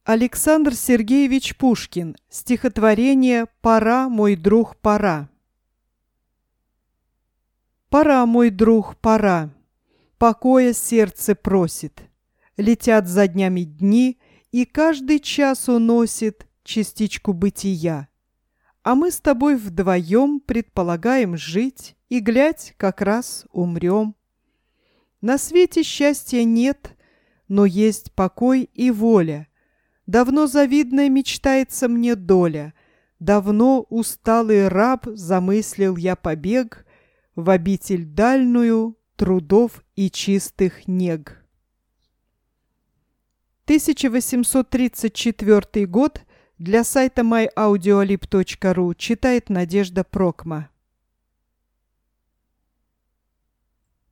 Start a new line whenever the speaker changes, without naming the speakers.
Александр Сергеевич Пушкин. Стихотворение «Пора, мой друг, пора». Пора, мой друг, пора. Покоя сердце просит. Летят за днями дни, и каждый час уносит частичку бытия. А мы с тобой вдвоем предполагаем жить, и, глядь, как раз умрем. На свете счастья нет, но есть покой и воля. Давно завидная мечтается мне доля. Давно усталый раб замыслил я побег в обитель дальную трудов и чистых нег. 1834 год. Для сайта myaudioalib.ru читает Надежда Прокма.